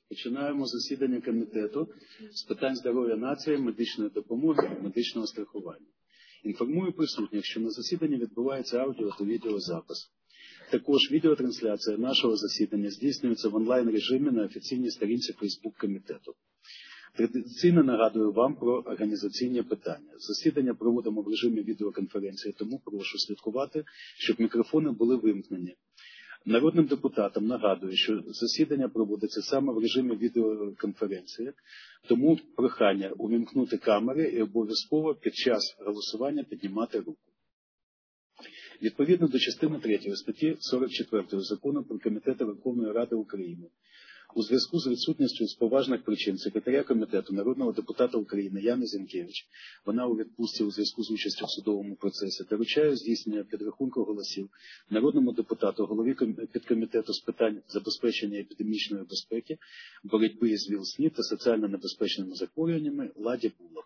Починаємо засідання комітету з питань здоров'я нації, медичної допомоги і медичного страхування. Інформую присутніх, що на засіданні відбувається аудіо та відеозапис. Також відеотрансляція нашого засідання здійснюється в онлайн-режимі на офіційній сторінці Фейсбук комітету. Традиційно нагадую вам про організаційні питання. Засідання проводимо в режимі відеоконференції, тому прошу слідкувати, щоб мікрофони були вимкнені. Народним депутатам нагадую, що засідання проводиться саме в режимі відеоконференції, тому прохання увімкнути камери і обов'язково під час голосування піднімати руку. Відповідно до частини 3 статті 44 Закону про Комітети Верховної Ради України, у зв'язку з відсутністю з поважних причин секретаря комітету народного депутата України Яни Зінкевич, вона у відпустці у зв'язку з участю в судовому процесі, доручаю здійснення підрахунку голосів народному депутату, голові підкомітету з питань забезпечення епідемічної безпеки, боротьби з ВІЛ-СНІД та соціально небезпечними захворюваннями Ладі Булах.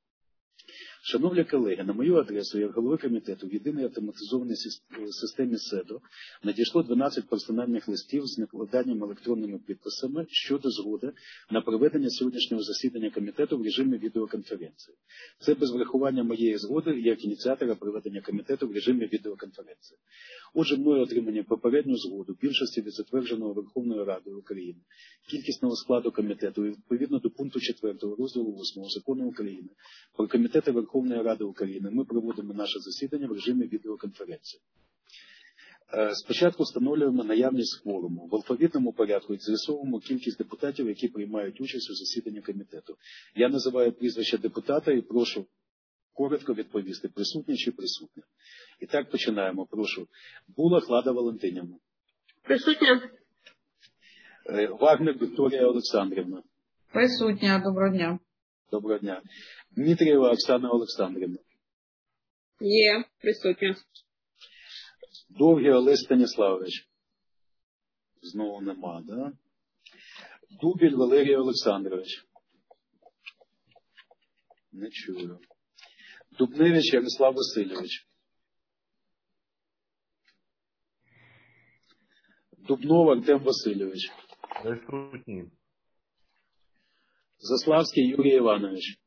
Шановні колеги, на мою адресу, як голови комітету в єдиній автоматизованій системі СЕДО надійшло 12 персональних листів з накладанням електронними підписами щодо згоди на проведення сьогоднішнього засідання комітету в режимі відеоконференції. Це без врахування моєї згоди як ініціатора проведення комітету в режимі відеоконференції. Отже, мною отримані попередню згоду більшості від затвердженого Верховною Радою України кількісного складу комітету і відповідно до пункту 4 розділу 8 Закону України про комітети Верховної Ради України ми проводимо наше засідання в режимі відеоконференції. Спочатку встановлюємо наявність кворуму. В алфавітному порядку з'ясовуємо кількість депутатів, які приймають участь у засіданні комітету. Я називаю прізвище депутата і прошу коротко відповісти, присутні чи присутні. І так починаємо. Прошу. Булах Лада Валентинівна. Присутня. Вагнер Вікторія Олександрівна. Присутня. Доброго дня. Доброго дня. Дмитрієва Оксана Олександрівна. Є. Присутня. Довгий Олесь Станіславович. Знову нема, да? Дубіль Валерій Олександрович. Не чую. Дубневич Ярослав Васильович. Дубнов Артем Васильович. Присутній. Заславський Юрій Іванович.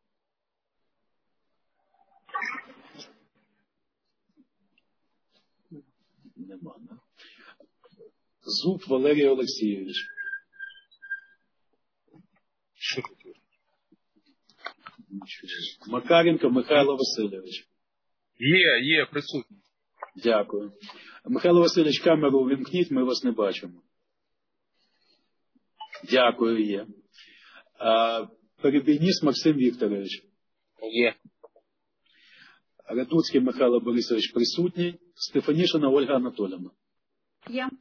Нема, да? Зуб Валерій Олексійович. Макаренко Михайло Васильович. Є, присутній. Дякую. Михайло Васильович, камеру увімкніть, ми вас не бачимо. Дякую, є. Перебійніс Максим Вікторович. Є. Радуцький Михайло Борисович присутній. Стефанішина Ольга Анатоліївна. Є.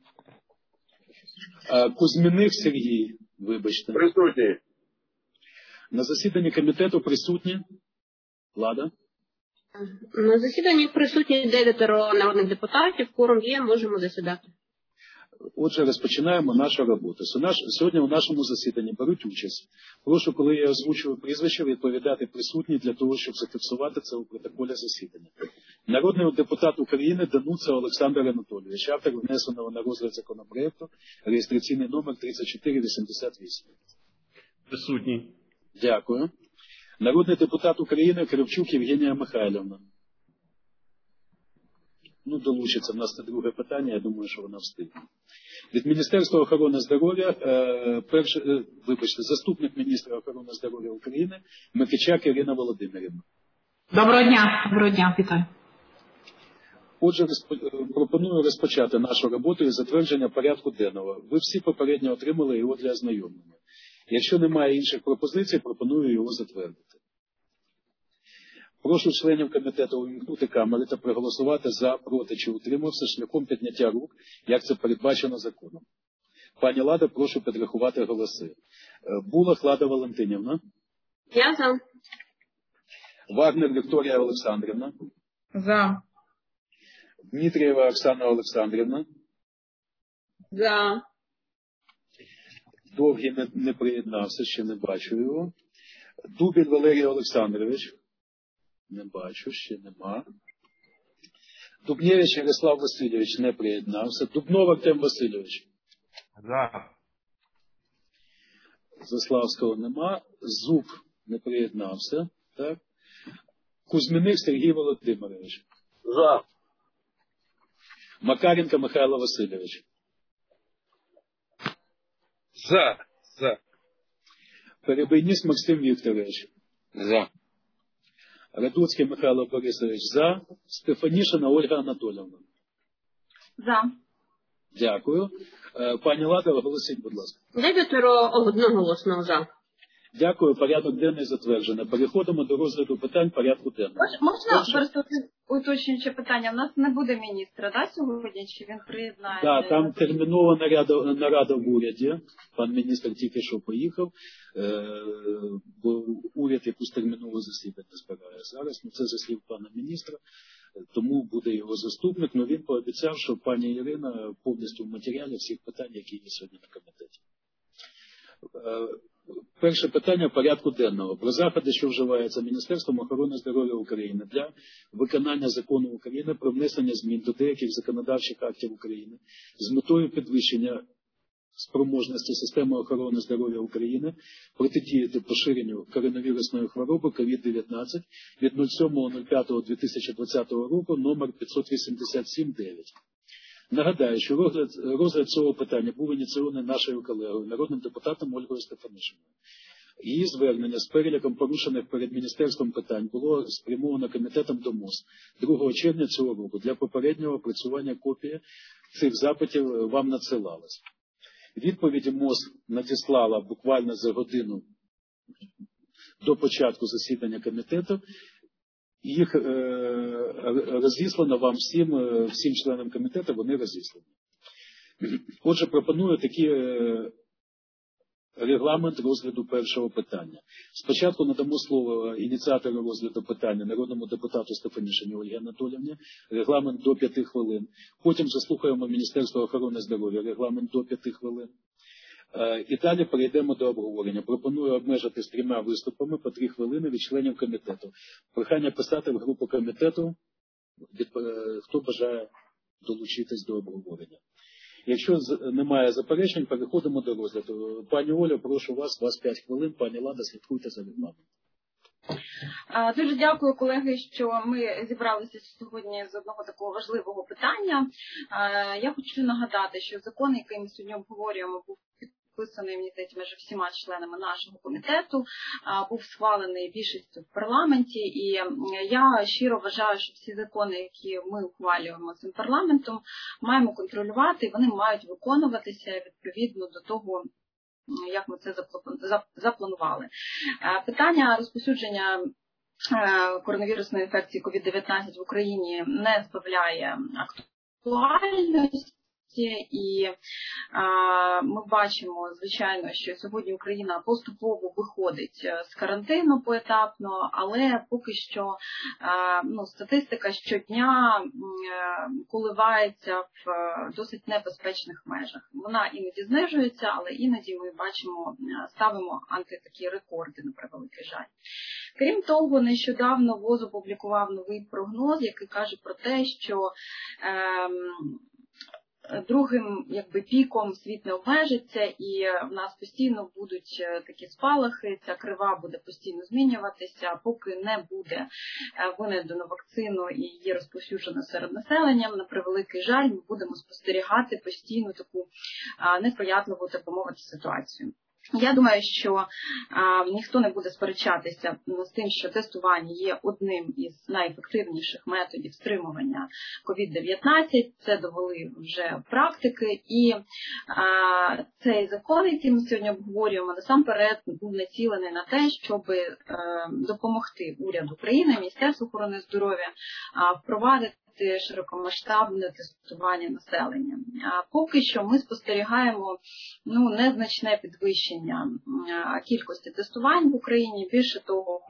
Кузьміних Сергій, вибачте. Присутній. На засіданні комітету присутні. Лада. На засіданні присутні 9 народних депутатів. Кворум є, можемо засідати. Отже, розпочинаємо нашу роботу. Сьогодні у нашому засіданні беруть участь. Прошу, коли я озвучую прізвище, відповідати присутні для того, щоб зафіксувати це у протоколі засідання. Народний депутат України Дануца Олександр Анатолійович, автор внесеного на розгляд законопроекту, реєстраційний номер 3488. Присутній. Дякую. Народний депутат України Кравчук Євгенія Михайлівна. Долучиться. В нас це друге питання, я думаю, що вона встигне. Від Міністерства охорони здоров'я, заступник міністра охорони здоров'я України Микичак Ірина Володимирівна. Доброго дня, вітаю. Отже, пропоную розпочати нашу роботу із затвердження порядку денного. Ви всі попередньо отримали його для ознайомлення. Якщо немає інших пропозицій, пропоную його затвердити. Прошу членів комітету увімкнути камери та проголосувати за, проти чи утримався шляхом підняття рук, як це передбачено законом. Пані Лада, прошу підрахувати голоси. Булах Лада Валентинівна. Я за. Вагнер Вікторія Олександрівна. За. Дмитрієва Оксана Олександрівна. За. Довгий не приєднався, ще не бачу його. Дубіль Валерій Олександрович. Не бачу, ще нема. Дубневич Ярослав Васильович не приєднався. Дубнов Артем Васильович. За. Заславського нема. Зуб не приєднався. Так? Кузьміних Сергій Володимирович. За. Макаренко Михайло Васильович. За. Перебийніс Максим Вікторович. За. Радуцький Михайло Борисович за. Стефанішина Ольга Анатоліївна. За. Дякую. Пані Лада, оголосіть, будь ласка. 9 одноголосно за. Дякую. Порядок денний затверджено. Переходимо до розгляду питань порядку денного. Можна просто уточнююче питання? У нас не буде міністра, да, сьогодні? Чи він приєднається? Так, там термінова нарада в уряді. Пан міністр тільки що поїхав, бо уряд якусь термінову засідання збирає зараз. Це за слів пана міністра, тому буде його заступник. Но він пообіцяв, що пані Ірина повністю в матеріалі всіх питань, які є сьогодні на комітеті. Перше питання порядку денного. Про заходи, що вживаються Міністерством охорони здоров'я України для виконання Закону України про внесення змін до деяких законодавчих актів України з метою підвищення спроможності системи охорони здоров'я України протидіяти поширенню коронавірусної хвороби COVID-19 від 07.05.2020 року номер 587-9. Нагадаю, що розгляд цього питання був ініційований нашою колегою, народним депутатом Ольгою Стефанишиною. Її звернення з переліком порушених перед Міністерством питань було спрямовано комітетом до МОЗ 2 червня цього року. Для попереднього опрацювання копії цих запитів вам надсилалась. Відповіді МОЗ надіслала буквально за годину до початку засідання комітету. Їх розіслано вам всім членам комітету, вони розіслані. Отже, пропоную такий регламент розгляду першого питання. Спочатку надамо слово ініціатору розгляду питання, народному депутату Стефанішині Ольгі Анатоліївні, регламент до 5 хвилин. Потім заслухаємо Міністерство охорони здоров'я, регламент до 5 хвилин. І далі перейдемо до обговорення. Пропоную обмежитись 3 виступами по 3 хвилини від членів комітету. Прохання писати в групу комітету, хто бажає долучитись до обговорення. Якщо немає заперечень, переходимо до розгляду. Пані Оля, прошу вас 5 хвилин. Пані Лада, слідкуйте за регламентом. Дуже дякую, колеги, що ми зібралися сьогодні з одного такого важливого питання. Я хочу нагадати, що закон, який ми сьогодні обговорюємо, був підписаний, мені здається, майже всіма членами нашого комітету, був схвалений більшістю в парламенті, і я щиро вважаю, що всі закони, які ми ухвалюємо цим парламентом, маємо контролювати, і вони мають виконуватися відповідно до того, як ми це запланували. Питання розповсюдження коронавірусної інфекції COVID-19 в Україні не збавляє актуальності. І ми бачимо, звичайно, що сьогодні Україна поступово виходить з карантину поетапно, але поки що статистика щодня коливається в досить небезпечних межах. Вона іноді знижується, але іноді ми бачимо, ставимо такі рекорди, на превеликий жаль. Крім того, нещодавно ВОЗ опублікував новий прогноз, який каже про те, що другим піком світ не обмежиться, і в нас постійно будуть такі спалахи, ця крива буде постійно змінюватися, поки не буде винайдено вакцину і її розповсюджено серед населення. На превеликий жаль, ми будемо спостерігати постійно таку несприятливу, так би мовити, ситуацію. Я думаю, що ніхто не буде сперечатися з тим, що тестування є одним із найефективніших методів стримування COVID-19. Це довели вже практики. І цей закон, який ми сьогодні обговорюємо, насамперед був націлений на те, щоб допомогти уряду України, Міністерству охорони здоров'я впровадити широкомасштабне тестування населення. Поки що ми спостерігаємо незначне підвищення кількості тестувань в Україні. Більше того,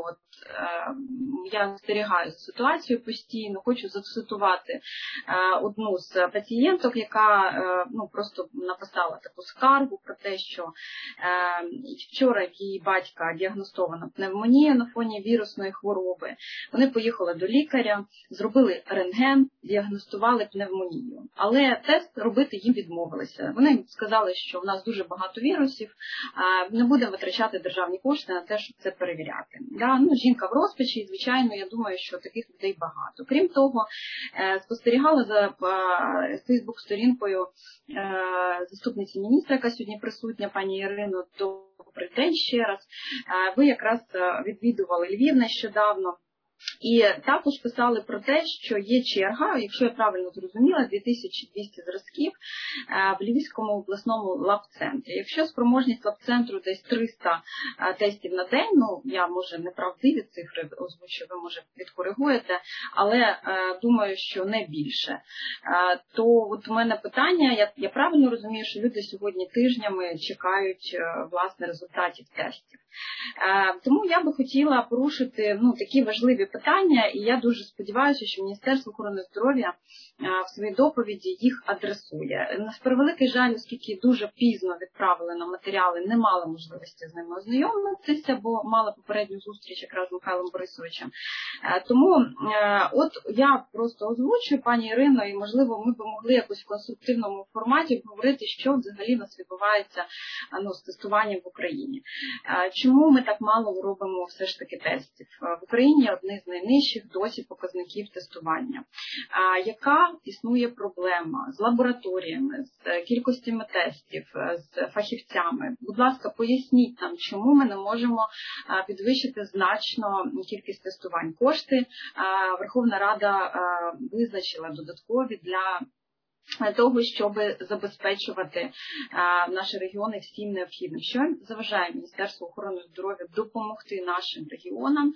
я спостерігаю за ситуацією постійно, хочу зацитувати одну з пацієнток, яка просто написала таку скаргу про те, що вчора її батька діагностована пневмонія на фоні вірусної хвороби. Вони поїхали до лікаря, зробили рентген рентген, діагностували пневмонію. Але тест робити їм відмовилися. Вони сказали, що в нас дуже багато вірусів, не будемо витрачати державні кошти на те, щоб це перевіряти. Жінка в розпачі, і, звичайно, я думаю, що таких людей багато. Крім того, спостерігала за Фейсбук-сторінкою заступниці міністра, яка сьогодні присутня, пані Ірино. Добрий день ще раз. Ви якраз відвідували Львів нещодавно. І також писали про те, що є черга, якщо я правильно зрозуміла, 2200 зразків в Львівському обласному лаб-центрі. Якщо спроможність лаб-центру десь 300 тестів на день, я, може, неправдиві цифри озвучу, ви, може, відкоригуєте, але думаю, що не більше. То от у мене питання, я правильно розумію, що люди сьогодні тижнями чекають, власне, результатів тестів. Тому я би хотіла порушити такі важливі питання, і я дуже сподіваюся, що Міністерство охорони здоров'я в своїй доповіді їх адресує. На превеликий жаль, оскільки дуже пізно відправили нам матеріали, не мала можливості з ними ознайомитися, бо мала попередню зустріч якраз з Михайлом Борисовичем. Тому от я просто озвучую, пані Ірино, і, можливо, ми б могли якось в конструктивному форматі говорити, що взагалі нас відбувається з тестуванням в Україні. Чому ми так мало робимо все ж таки тестів? В Україні одні з найнижчих досі показників тестування. Яка існує проблема з лабораторіями, з кількостями тестів, з фахівцями? Будь ласка, поясніть нам, чому ми не можемо підвищити значно кількість тестувань. Кошти Верховна Рада визначила додаткові для того, щоб забезпечувати наші регіони всім необхідним. Що заважає Міністерству охорони здоров'я допомогти нашим регіонам,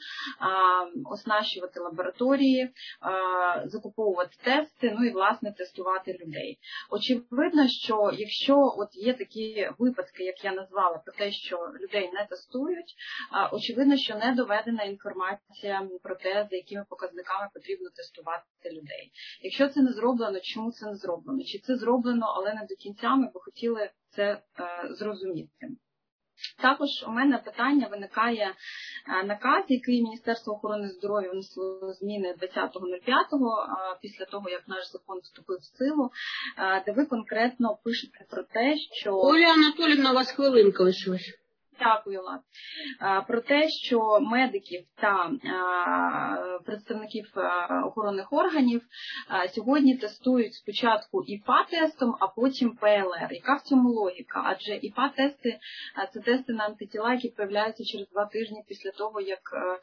оснащувати лабораторії, закуповувати тести, і, власне, тестувати людей. Очевидно, що якщо є такі випадки, як я назвала, про те, що людей не тестують, очевидно, що не доведена інформація про те, за якими показниками потрібно тестувати людей. Якщо це не зроблено, чому це не зроблено? Чи це зроблено, але не до кінця, ми б хотіли це зрозуміти. Також у мене питання виникає наказ, який Міністерство охорони здоров'я внесло зміни 20.05, після того, як наш закон вступив в силу, де ви конкретно пишете про те, що... Оля Анатоліївна, у вас хвилинка лишилась. Дякую, Лад. Про те, що медиків та представників охоронних органів сьогодні тестують спочатку ІФА-тестом, а потім ПЛР. Яка в цьому логіка? Адже ІФА-тести – це тести на антитіла, які появляються через 2 тижні після того, як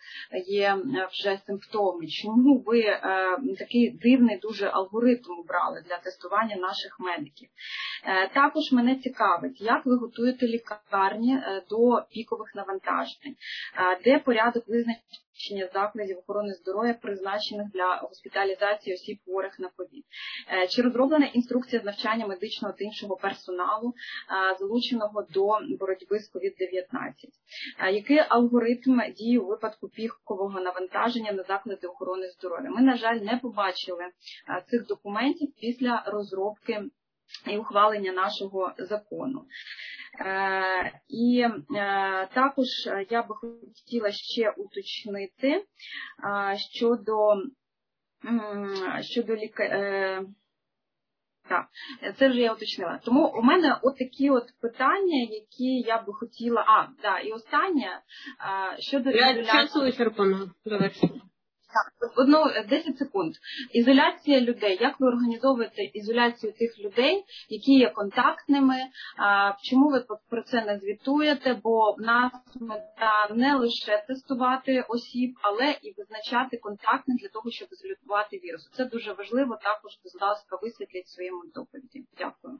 є вже симптоми. Чому ви такий дивний дуже алгоритм обрали для тестування наших медиків? Також мене цікавить, як ви готуєте лікарні до пікових навантажень, де порядок визначення закладів охорони здоров'я, призначених для госпіталізації осіб хворих на ковід. Чи розроблена інструкція з навчання медичного та іншого персоналу, залученого до боротьби з COVID-19? Який алгоритм дії у випадку пікового навантаження на заклади охорони здоров'я? Ми, на жаль, не побачили цих документів після розробки і ухвалення нашого закону. І також я би хотіла ще уточнити щодо так, це вже я уточнила. Тому у мене такі питання, які я би хотіла... і останнє, щодо... Часу вичерпано. Так, 10 секунд. Ізоляція людей. Як ви організовуєте ізоляцію тих людей, які є контактними? Чому ви про це не звітуєте? Бо в нас мета не лише тестувати осіб, але і визначати контактних для того, щоб ізолювати вірус. Це дуже важливо. Також, будь ласка, висвітліть в своєму доповіді. Дякую.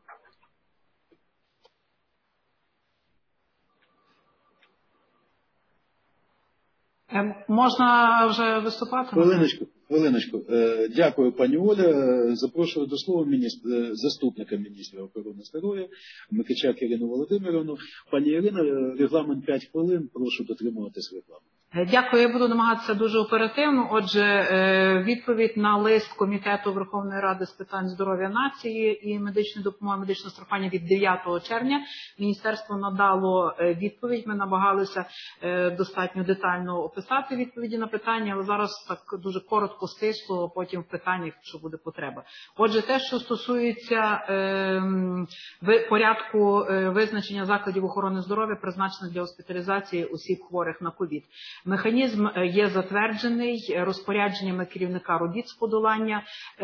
Можна вже виступати? Хвилиночку. Дякую, пані Оля. Запрошую до слова заступника міністра охорони здоров'я Микичак Ірину Володимирівну. Пані Ірина, регламент 5 хвилин. Прошу дотримуватись регламенту. Дякую, я буду намагатися дуже оперативно. Отже, відповідь на лист Комітету Верховної Ради з питань здоров'я нації і медичної допомоги, медичного страхування від 9 червня. Міністерство надало відповідь, ми намагалися достатньо детально описати відповіді на питання, але зараз так дуже коротко, стисло, потім в питаннях, якщо буде потреба. Отже, те, що стосується порядку визначення закладів охорони здоров'я, призначених для госпіталізації осіб хворих на ковід. Механізм є затверджений розпорядженнями керівника робіт з подолання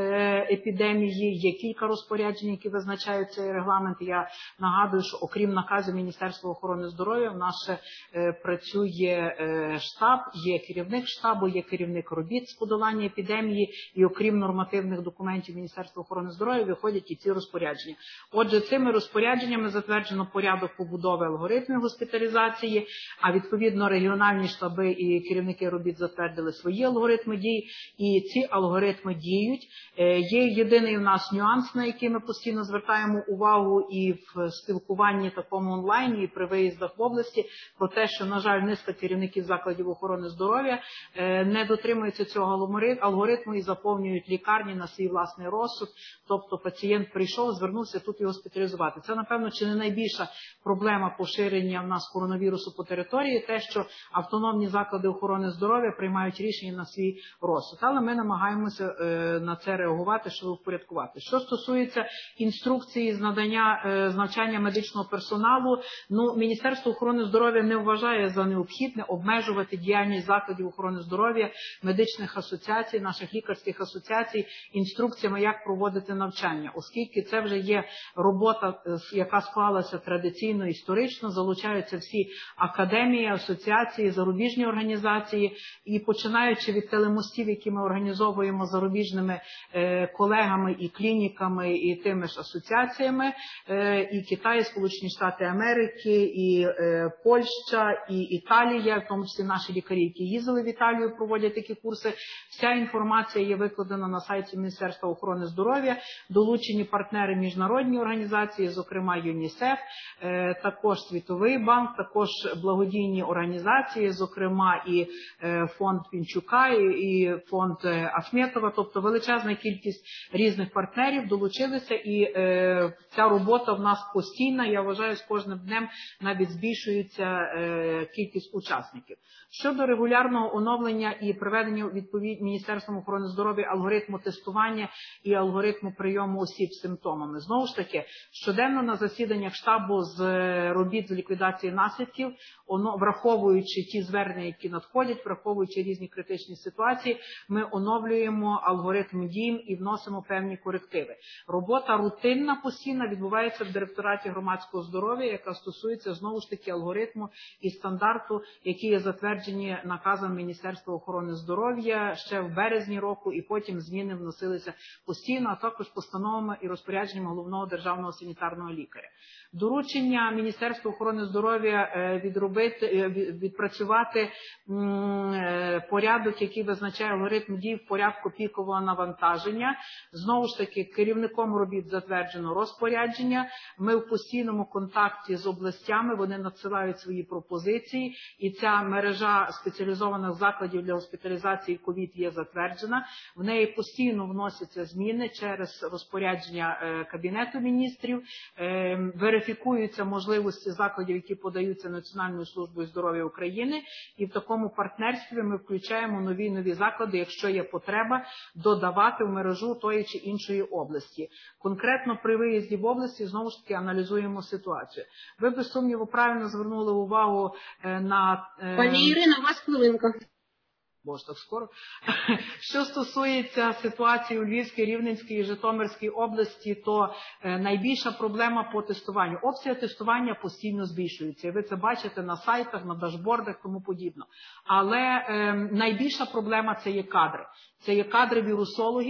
епідемії. Є кілька розпоряджень, які визначають цей регламент. Я нагадую, що окрім наказу Міністерства охорони здоров'я, в нас ще працює штаб, є керівник штабу, є керівник робіт з подолання епідемії, і окрім нормативних документів Міністерства охорони здоров'я виходять і ці розпорядження. Отже, цими розпорядженнями затверджено порядок побудови алгоритмів госпіталізації, а відповідно регіональні штаби і керівники робіт затвердили свої алгоритми дій, і ці алгоритми діють. Є єдиний у нас нюанс, на який ми постійно звертаємо увагу і в спілкуванні такому онлайн, і при виїздах в області, про те, що, на жаль, низка керівників закладів охорони здоров'я не дотримуються цього алгоритму і заповнюють лікарні на свій власний розсуд. Тобто пацієнт прийшов, звернувся тут його госпіталізувати. Це, напевно, чи не найбільша проблема поширення в нас коронавірусу по території, те, що автономні заклади охорони здоров'я приймають рішення на свій розсуд. Але ми намагаємося на це реагувати, щоб впорядкувати. Що стосується інструкції з надання, з навчання медичного персоналу, Міністерство охорони здоров'я не вважає за необхідне обмежувати діяльність закладів охорони здоров'я, медичних асоціацій, наших лікарських асоціацій, інструкціями, як проводити навчання, оскільки це вже є робота, яка склалася традиційно, історично, залучаються всі академії, асоціації, зарубіжні організації, і починаючи від телемостів, які ми організовуємо зарубіжними колегами і клініками, і тими ж асоціаціями, і Китай, і Сполучені Штати Америки, і Польща, і Італія, в тому числі наші лікарі, які їздили в Італію, проводять такі курси. Вся інформація є викладена на сайті Міністерства охорони здоров'я, долучені партнери міжнародні організації, зокрема ЮНІСЕФ, також Світовий банк, також благодійні організації, зокрема і фонд Пінчука, і фонд Ахметова, тобто величезна кількість різних партнерів долучилися, і ця робота в нас постійна, я вважаю, з кожним днем навіть збільшується кількість учасників. Щодо регулярного оновлення і приведення відповідь Міністерством охорони здоров'я алгоритму тестування і алгоритму прийому осіб з симптомами. Знову ж таки, щоденно на засіданнях штабу з робіт з ліквідації наслідків, враховуючи ті звернення, які надходять, враховуючи різні критичні ситуації, ми оновлюємо алгоритм дій і вносимо певні корективи. Робота рутинна, постійна відбувається в директораті громадського здоров'я, яка стосується, знову ж таки, алгоритму і стандарту, які є затверджені наказом Міністерства охорони здоров'я ще в березні року, і потім зміни вносилися постійно, а також постановами і розпорядженнями головного державного санітарного лікаря. Доручення Міністерства охорони здоров'я відпрацювати порядок, який визначає алгоритм дій в порядку пікового навантаження. Знову ж таки, керівником робіт затверджено розпорядження. Ми в постійному контакті з областями, вони надсилають свої пропозиції, і ця мережа спеціалізованих закладів для госпіталізації COVID є затверджена. В неї постійно вносяться зміни через розпорядження Кабінету міністрів, верифікуються можливості закладів, які подаються Національною службою здоров'я України, і в такому партнерстві ми включаємо нові заклади, якщо є потреба, додавати в мережу тої чи іншої області. Конкретно при виїзді в області, знову ж таки, аналізуємо ситуацію. Ви, без сумніву, правильно звернули увагу на... Пані Ірино, у вас хвилинка. Боже, так скоро. Що стосується ситуації у Львівській, Рівненській і Житомирській області, то найбільша проблема по тестуванню. Обсяги тестування постійно збільшуються. І ви це бачите на сайтах, на дашбордах, тому подібно. Але найбільша проблема – це є кадри. Це є кадри вірусологів,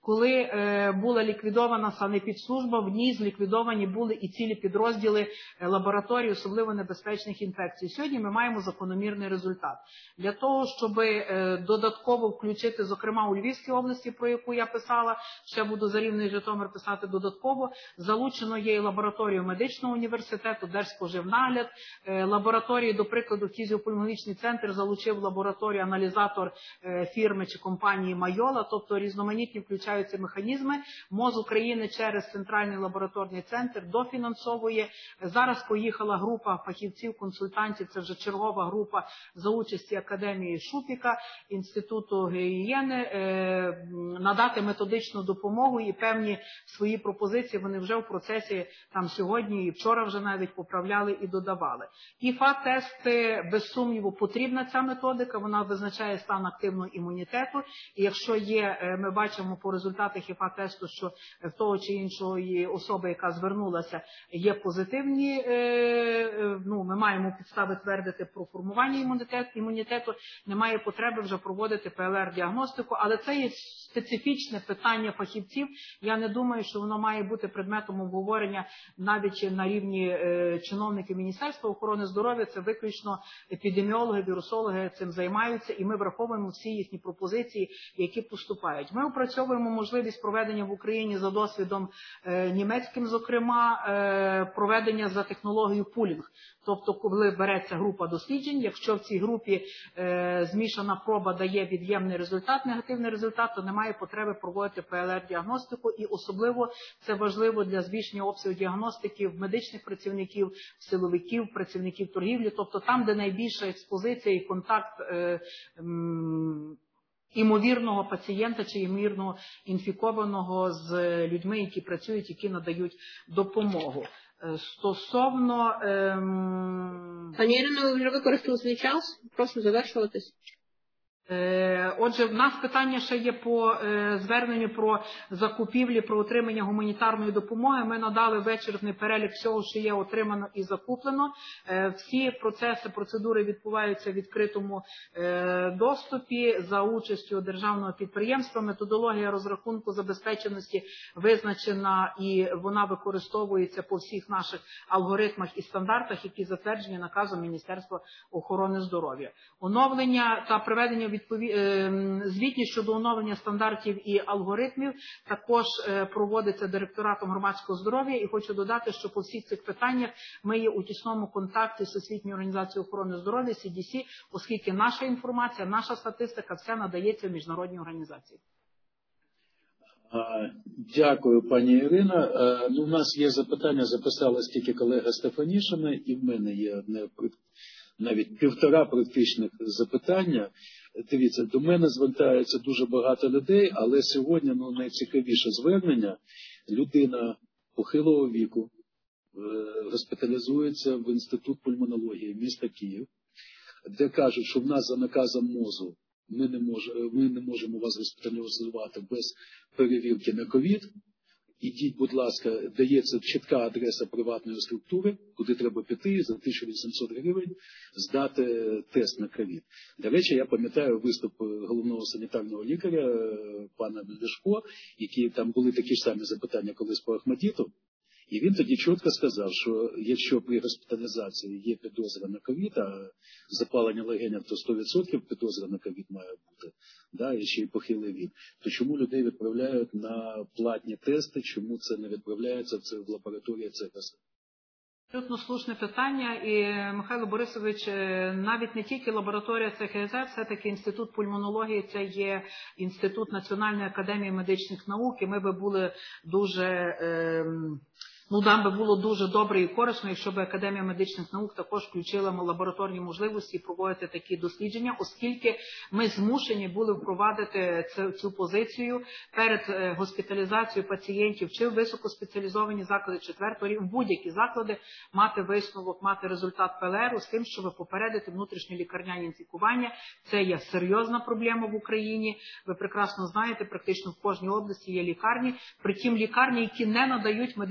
коли була ліквідована санепідслужба, в ній зліквідовані були і цілі підрозділи лабораторій особливо небезпечних інфекцій. Сьогодні ми маємо закономірний результат. Для того, щоб додатково включити, зокрема у Львівській області, про яку я писала, ще буду за Рівне і Житомир писати додатково, залучено є і лабораторію медичного університету, Держспоживнагляд, лабораторії, до прикладу, фізіопульмонологічний центр залучив лабораторію аналізатор фірми чи компанії Майола, тобто різноманітні включаються механізми. МОЗ України через Центральний лабораторний центр дофінансовує. Зараз поїхала група фахівців, консультантів, це вже чергова група за участі Академії Шупіка, Інституту гігієни, надати методичну допомогу і певні свої пропозиції вони вже в процесі там сьогодні і вчора вже навіть поправляли і додавали. ІФА-тести, без сумніву, потрібна ця методика, вона визначає стан активного імунітету, і якщо є, ми бачимо по результатах ІФА-тесту, що в того чи іншої особи, яка звернулася, є позитивні, ми маємо підстави твердити про формування імунітету, немає потреби вже проводити ПЛР-діагностику, але це є специфічне питання фахівців. Я не думаю, що воно має бути предметом обговорення навіть на рівні чиновників Міністерства охорони здоров'я. Це виключно епідеміологи, вірусологи цим займаються, і ми враховуємо всі їхні пропозиції, які поступають. Ми опрацьовуємо можливість проведення в Україні за досвідом німецьким, зокрема, проведення за технологією пулінг. Тобто, коли береться група досліджень, якщо в цій групі змішана проба дає від'ємний результат, негативний результат, то немає потреби проводити ПЛР-діагностику, і особливо це важливо для збільшення обсягу діагностики в медичних працівників, силовиків, працівників торгівлі, тобто там, де найбільша експозиція і контакт імовірного пацієнта чи імовірного інфікованого з людьми, які працюють, які надають допомогу. Стосовно... Пані Ірино, ви вже використали свій час, прошу завершуватись. Отже, в нас питання ще є по зверненню про закупівлі, про отримання гуманітарної допомоги. Ми надали вичерпний перелік всього, що є отримано і закуплено. Всі процеси, процедури відбуваються в відкритому доступі за участю державного підприємства. Методологія розрахунку забезпеченості визначена і вона використовується по всіх наших алгоритмах і стандартах, які затверджені наказом Міністерства охорони здоров'я. Оновлення та приведення звітність щодо оновлення стандартів і алгоритмів також проводиться директоратом громадського здоров'я, і хочу додати, що по всіх цих питаннях ми є у тісному контакті з Всесвітньою організацією охорони здоров'я, CDC, оскільки наша інформація, наша статистика, все надається в міжнародній організації. Дякую, пані Ірина. У нас є запитання, записалась тільки колега Стефанішина, і в мене є навіть півтора практичних запитання. Дивіться, до мене звертається дуже багато людей, але сьогодні найцікавіше звернення. Людина похилого віку госпіталізується в Інститут пульмонології міста Київ, де кажуть, що в нас за наказом МОЗу ми не можемо вас госпіталізувати без перевірки на ковід. Ідіть, будь ласка, дається чітка адреса приватної структури, куди треба піти за 1800 гривень, здати тест на ковід. До речі, я пам'ятаю виступ головного санітарного лікаря пана Ляшко, які там були такі ж самі запитання колись по Ахмадіту, і він тоді чітко сказав, що якщо при госпіталізації є підозра на ковід, а запалення легенів, то 100% підозра на ковід має бути, і ще й похилий вік, то чому людей відправляють на платні тести, чому це не відправляється в лабораторії ЦКС? Абсолютно слушне питання, і Михайло Борисович, навіть не тільки лабораторія ЦКЗ, все-таки Інститут пульмонології, це є Інститут Національної академії медичних наук, і ми би були дуже... нам би було дуже добре і корисно, якщо б Академія медичних наук також включила лабораторні можливості проводити такі дослідження, оскільки ми змушені були впровадити цю позицію перед госпіталізацією пацієнтів чи в високоспеціалізовані заклади 4-го рівня, в будь-які заклади, мати висновок, мати результат ПЛР з тим, щоб попередити внутрішньолікарняні інфікування. Це є серйозна проблема в Україні. Ви прекрасно знаєте, практично в кожній області є лікарні, притім лікарні, які не надають медичну допомогу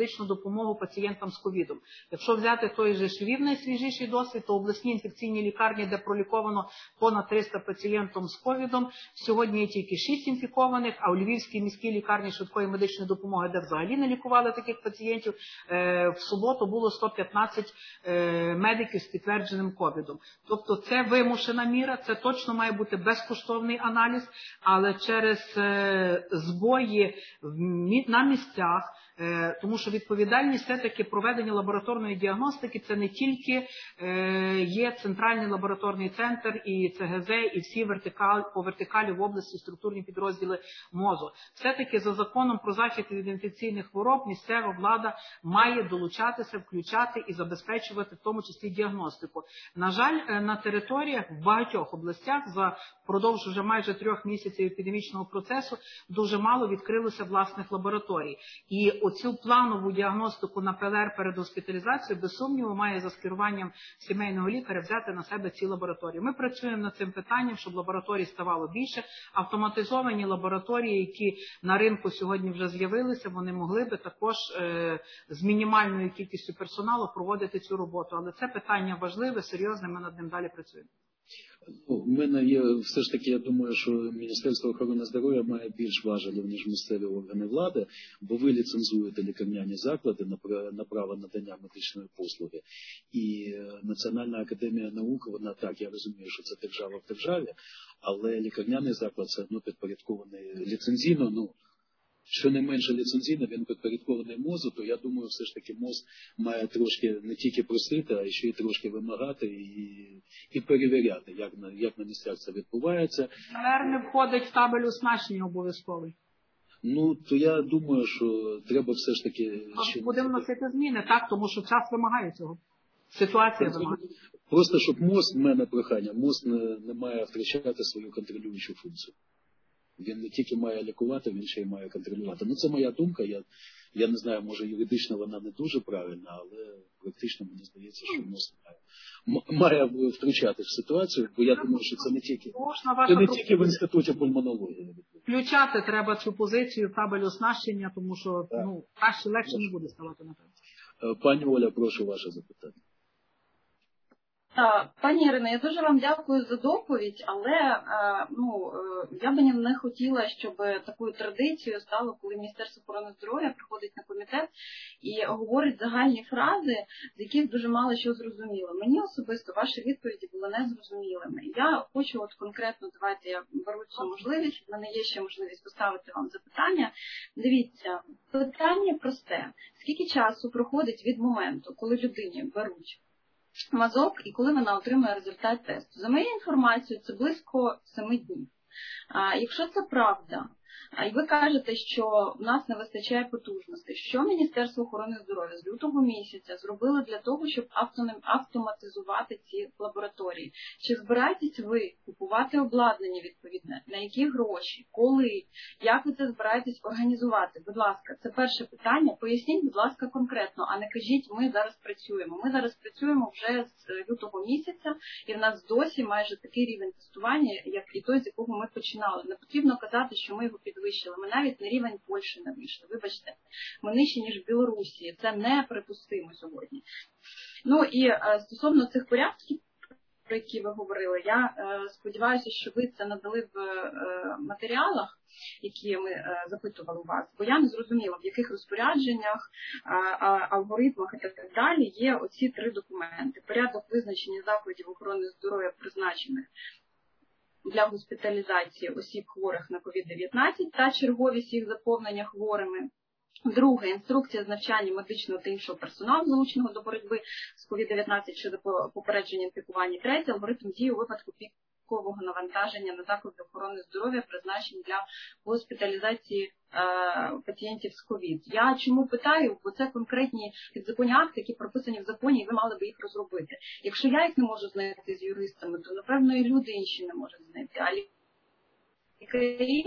допомогу пацієнтам з ковідом. Якщо взяти той же ж Львів, найсвіжіший досвід, то обласні інфекційні лікарні, де проліковано понад 300 пацієнтів з ковідом, сьогодні є тільки 6 інфікованих, а у Львівській міській лікарні швидкої медичної допомоги, де взагалі не лікували таких пацієнтів, в суботу було 115 медиків з підтвердженим ковідом. Тобто це вимушена міра, це точно має бути безкоштовний аналіз, але через збої на місцях, тому що відповідальність все-таки проведення лабораторної діагностики – це не тільки є центральний лабораторний центр і ЦГЗ, і всі по вертикалі в області структурні підрозділи МОЗу. Все-таки за законом про захист від інфекційних хвороб місцева влада має долучатися, включати і забезпечувати в тому числі діагностику. На жаль, на територіях в багатьох областях впродовж вже майже 3 місяців епідемічного процесу дуже мало відкрилося власних лабораторій. І оцю планову діагностику на ПЛР перед госпіталізацією, без сумніву, має за скеруванням сімейного лікаря взяти на себе ці лабораторії. Ми працюємо над цим питанням, щоб лабораторій ставало більше. Автоматизовані лабораторії, які на ринку сьогодні вже з'явилися, вони могли би також з мінімальною кількістю персоналу проводити цю роботу. Але це питання важливе, серйозне, ми над ним далі працюємо. У мене є, все ж таки, я думаю, що Міністерство охорони здоров'я має більш важелів, ніж місцеві органи влади, бо ви ліцензуєте лікарняні заклади на право надання медичної послуги. І Національна академія наук, вона так, я розумію, що це держава в державі, але лікарняний заклад все одно підпорядкований ліцензійно, що не менше ліцензійно, він підпорядкований МОЗу, то я думаю, все ж таки МОЗ має трошки не тільки просити, а ще й трошки вимагати і перевіряти, як на місцях це відбувається. ПЛР не входить в табель оснащення обов'язковий. То я думаю, що треба все ж таки... Будемо носити зміни, так, тому що час вимагає цього. Ситуація вимагає. Просто, щоб МОЗ, в мене прохання, МОЗ не має втрачати свою контролюючу функцію. Він не тільки має лікувати, він ще й має контролювати. Це моя думка, я не знаю, може юридично вона не дуже правильна, але практично мені здається, що МОЗ має втручати в ситуацію, бо я думаю, що це не тільки в інституті пульмонології. Включати треба цю позицію в табель оснащення, тому що краще, легше не буде ставати на те. Пані Оля, прошу ваше запитання. Пані Ірино, я дуже вам дякую за доповідь, але я б не хотіла, щоб такою традицією стало, коли Міністерство охорони здоров'я приходить на комітет і говорить загальні фрази, з яких дуже мало що зрозуміло. Мені особисто ваші відповіді були незрозумілими. Я хочу конкретно, давайте я беру цю можливість, в мене є ще можливість поставити вам запитання. Дивіться, питання просте. Скільки часу проходить від моменту, коли людині беруть мазок і коли вона отримує результат тесту? За моєю інформацією, це близько 7 днів. Якщо це правда, і ви кажете, що в нас не вистачає потужностей, що Міністерство охорони здоров'я з лютого місяця зробило для того, щоб автоматизувати ці лабораторії? Чи збираєтесь ви купувати обладнання відповідне? На які гроші? Коли? Як ви це збираєтесь організувати? Будь ласка, це перше питання. Поясніть, будь ласка, конкретно, а не кажіть, ми зараз працюємо. Ми зараз працюємо вже з лютого місяця, і в нас досі майже такий рівень тестування, як і той, з якого ми починали. Не потрібно казати, що ми його підвищили. Ми навіть на рівень Польщі не вийшли. Вибачте, ми нижче, ніж в Білорусі. Це неприпустимо сьогодні. І стосовно цих порядків, про які ви говорили, я сподіваюся, що ви це надали в матеріалах, які ми запитували у вас. Бо я не зрозуміла, в яких розпорядженнях, алгоритмах і так далі є оці 3 документи. Порядок визначення закладів охорони здоров'я, призначених для госпіталізації осіб хворих на COVID-19 та черговість їх заповнення хворими. Друге, інструкція з навчання медичного та іншого персоналу, залученого до боротьби з COVID-19 щодо попередження інфікування. Третє, алгоритм дії у випадку пікового навантаження на заклади охорони здоров'я, призначені для госпіталізації пацієнтів з COVID. Я чому питаю? Бо це конкретні підзаконні акти, які прописані в законі, і ви мали би їх розробити. Якщо я їх не можу знайти з юристами, то, напевно, і люди інші не можуть знайти. А лікарі,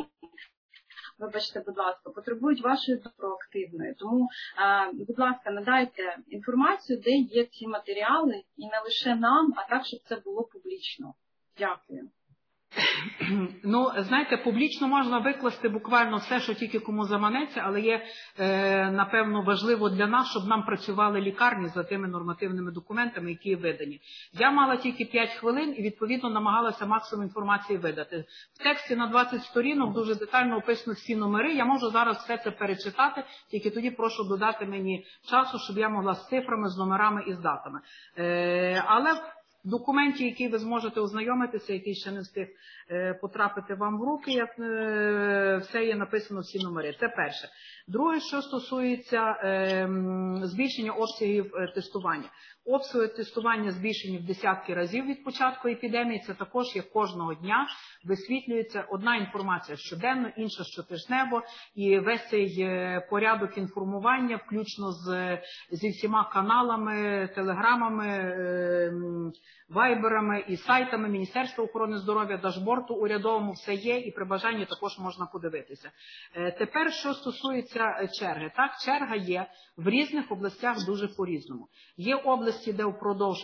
вибачте, будь ласка, потребують вашої проактивної. Тому, будь ласка, надайте інформацію, де є ці матеріали, і не лише нам, а так, щоб це було публічно. Дякую. Ну, знаєте, публічно можна викласти буквально все, що тільки кому заманеться, але є, напевно, важливо для нас, щоб нам працювали лікарні за тими нормативними документами, які є видані. Я мала тільки 5 хвилин і, відповідно, намагалася максимум інформації видати. В тексті на 20 сторінок дуже детально описано всі номери. Я можу зараз все це перечитати, тільки тоді прошу додати мені часу, щоб я могла з цифрами, з номерами і з датами. Але в документі, який ви зможете ознайомитися, який ще не встиг потрапити вам в руки, все є написано, всі номери. Це перше. Друге, що стосується збільшення обсягів тестування. Обсяги тестування збільшені в десятки разів від початку епідемії. Це також є кожного дня. Висвітлюється одна інформація щоденно, інша щотижнево. І весь цей порядок інформування, включно зі всіма каналами, телеграмами, вайберами і сайтами Міністерства охорони здоров'я, дашборту урядовому, все є, і при бажанні також можна подивитися. Тепер, що стосується черги. Так, черга є в різних областях дуже по-різному. Є області, де впродовж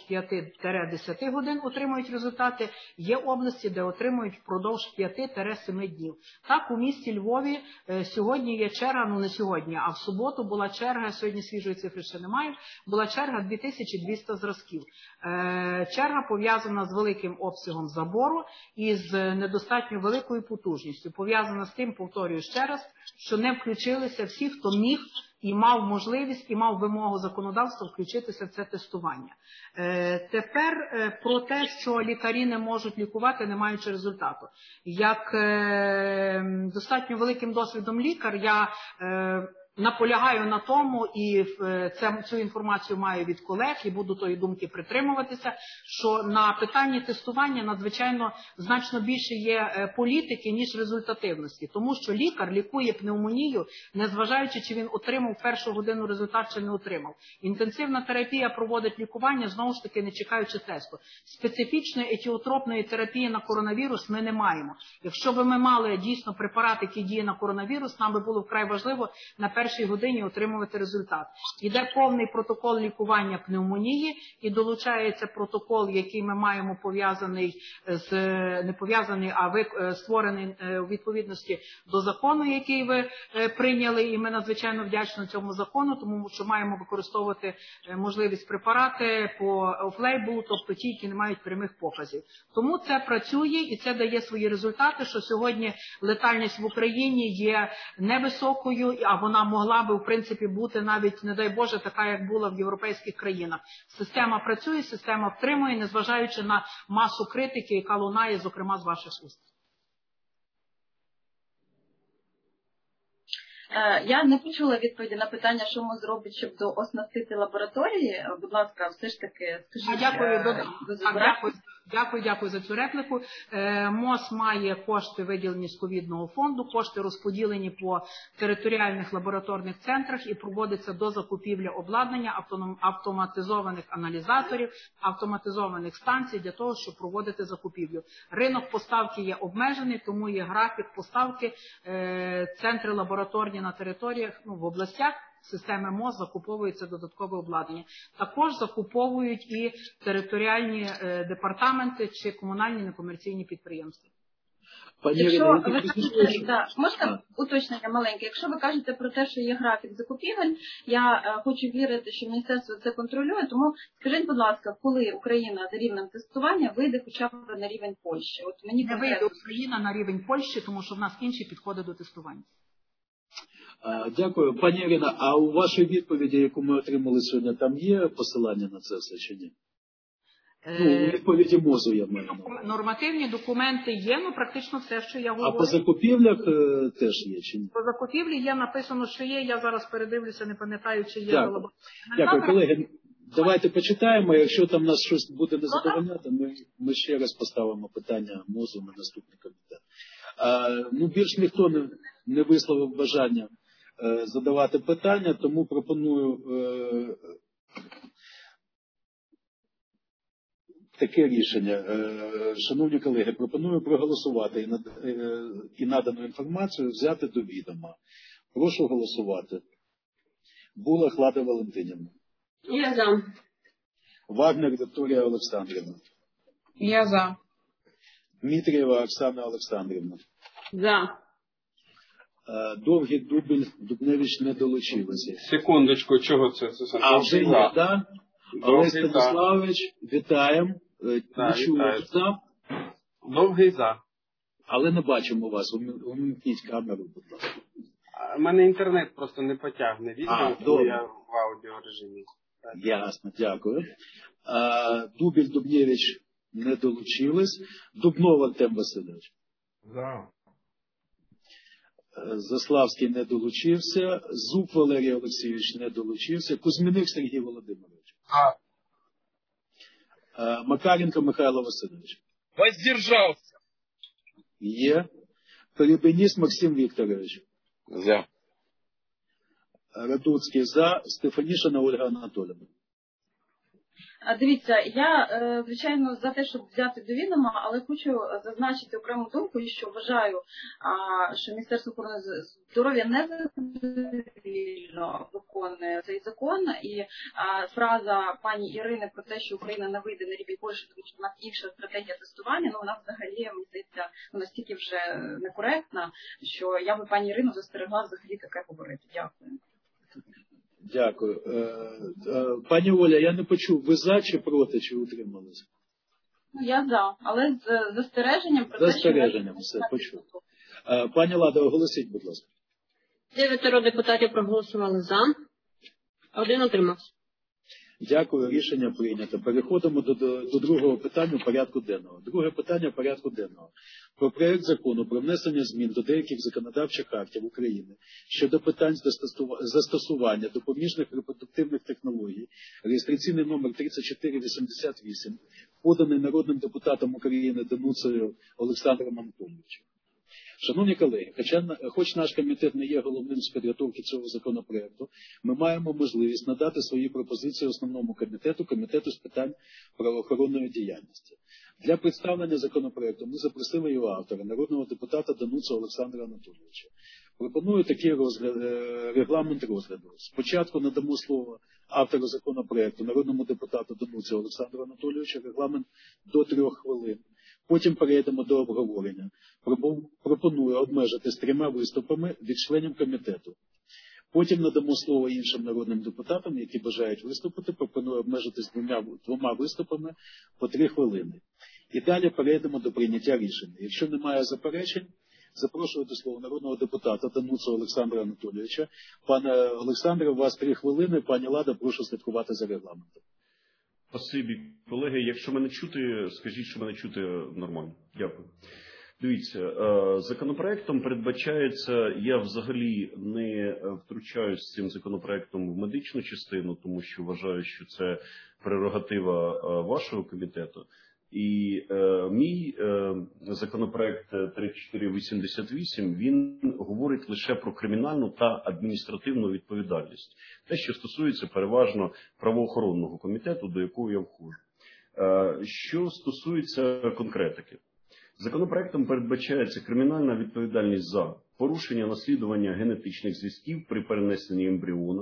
5-10 годин отримують результати, є області, де отримують впродовж 5-7 днів. Так, у місті Львові сьогодні є черга, ну не сьогодні, а в суботу була черга, сьогодні свіжої цифри ще немає, була черга 2200 зразків. Черга пов'язана з великим обсягом забору і з недостатньо великою потужністю. Пов'язана з тим, повторюю ще раз, що не включилися всі, хто міг і мав можливість, і мав вимогу законодавства включитися в це тестування. Тепер про те, що лікарі не можуть лікувати, не маючи результату. Як достатньо великим досвідом лікар, я наполягаю на тому, і цю інформацію маю від колег, і буду тої думки притримуватися, що на питанні тестування надзвичайно значно більше є політики, ніж результативності. Тому що лікар лікує пневмонію, незважаючи, чи він отримав першу годину результат, чи не отримав. Інтенсивна терапія проводить лікування, знову ж таки, не чекаючи тесту. Специфічної етіотропної терапії на коронавірус ми не маємо. Якщо б ми мали дійсно препарат, який діє на коронавірус, нам би було вкрай важливо на першій годині отримувати результат. Іде повний протокол лікування пневмонії і долучається протокол, який ми маємо пов'язаний не пов'язаний, а створений у відповідності до закону, який ви прийняли, і ми надзвичайно вдячні цьому закону, тому що маємо використовувати можливість препарати по офлейблу, тобто ті, які не мають прямих показів. Тому це працює і це дає свої результати, що сьогодні летальність в Україні є невисокою, а вона могла би, в принципі, бути навіть, не дай Боже, така, як була в європейських країнах. Система працює, система втримує, незважаючи на масу критики, яка лунає, зокрема, з ваших уст. Я не почула відповіді на питання, що МОЗ робить, щоб дооснастити лабораторії. Будь ласка, все ж таки, скажіть. Дякую за цю репліку. МОЗ має кошти, виділені з ковідного фонду, кошти розподілені по територіальних лабораторних центрах і проводиться до закупівлі обладнання, автоматизованих аналізаторів, автоматизованих станцій для того, щоб проводити закупівлю. Ринок поставки є обмежений, тому є графік поставки, центри лабораторні на територіях, в областях. Системи МОЗ закуповується додаткове обладнання. Також закуповують і територіальні департаменти чи комунальні некомерційні підприємства. Можна уточнення маленьке? Якщо ви кажете про те, що є графік закупівель, я хочу вірити, що міністерство це контролює, тому скажіть, будь ласка, коли Україна за рівнем тестування вийде хоча б на рівень Польщі? От мені не вийде Україна на рівень Польщі, тому що в нас інші підходи до тестування. Дякую. Пані Ірина, а у вашій відповіді, яку ми отримали сьогодні, там є посилання на це все чи ні? У відповіді МОЗу я маю. Нормативні документи є, практично все, що я говорю. А по закупівлях теж є чи ні? По закупівлі є написано, що є, я зараз передивлюся, не пам'ятаю, чи є. Дякую, колеги. Давайте почитаємо, якщо там нас щось буде не задовольняти, ми ще раз поставимо питання МОЗу на наступний комітет. Більш ніхто не висловив бажання задавати питання, тому пропоную таке рішення. Шановні колеги, пропоную проголосувати і надану інформацію взяти до відома. Прошу голосувати. Булах Лада Валентинівна. Я за. Вагнер Вікторія Олександрівна. Я за. Дмитрієва Оксана Олександрівна. За. Довгий Дубіль, Дубневич не долучилися. Секундочку, чого це? А вже є, так? Олег Довгий Станіславович, вітаємо. вітаю. За. Довгий за. Але не бачимо вас. Увімкніть камеру, будь ласка. У мене інтернет просто не потягне відео, тому добре. я в аудіорежимі. Ясно, дякую. Дубіль, Дубневич не долучились. Дубнов Артем Васильович. За. Заславський не долучився. Зуб Валерій Олексійович не долучився. Кузьміних Сергій Володимирович. Макаренко Михайло Васильович. Воздержався. Є. Перебеніс Максим Вікторович. За. Радуцький за. Стефанішина Ольга Анатоліївна. Дивіться, я, звичайно, за те, щоб взяти до відома, але хочу зазначити окрему думку, що вважаю, що Міністерство охорони здоров'я незадовільно виконує цей закон. І фраза пані Ірини про те, що Україна не вийде на рівень Польщі, тому що в нас інша стратегія тестування, ну вона взагалі, мені здається, настільки вже некоректна, що я би пані Ірину застерегла взагалі таке говорити. Дякую. Дякую. Пані Оля, я не почув, ви за чи проти, чи утрималися? Я за, але з застереженням про те, що... Застереженням, все, почув. Пані Лада, оголосіть, будь ласка. 9 депутатів проголосували за. 1 утримався. Дякую, рішення прийнято. Переходимо до другого питання порядку денного. Друге питання порядку денного. Про проект закону про внесення змін до деяких законодавчих актів України щодо питань застосування допоміжних репродуктивних технологій, реєстраційний номер 3488, поданий народним депутатом України Дануцею Олександром Антоновичем. Шановні колеги, хоч наш комітет не є головним з підготовки цього законопроекту, ми маємо можливість надати свої пропозиції основному комітету, комітету з питань правоохоронної діяльності. Для представлення законопроекту ми запросили його автора, народного депутата Дануцу Олександра Анатолійовича. Пропоную такий регламент розгляду. Спочатку надамо слово автору законопроекту, народному депутату Дануцу Олександру Анатолійовичу, регламент до 3 хвилин. Потім перейдемо до обговорення. Пропоную обмежити 3 виступами від членів комітету. Потім надамо слово іншим народним депутатам, які бажають виступити. Пропоную обмежитись 2 виступами по 3 хвилини. І далі перейдемо до прийняття рішення. Якщо немає заперечень, запрошую до слова народного депутата Дануцу Олександра Анатолійовича. Пане Олександре, у вас 3 хвилини. Пані Лада, прошу слідкувати за регламентом. Спасибі, колеги. Якщо мене чути, скажіть, що мене чути нормально. Дякую. Дивіться, законопроектом передбачається, я взагалі не втручаюсь з цим законопроектом в медичну частину, тому що вважаю, що це прерогатива вашого комітету. І мій законопроект 3488, він говорить лише про кримінальну та адміністративну відповідальність. Те, що стосується переважно правоохоронного комітету, до якого я входжу. Що стосується конкретики. Законопроектом передбачається кримінальна відповідальність за порушення наслідування генетичних зв'язків при перенесенні ембріона.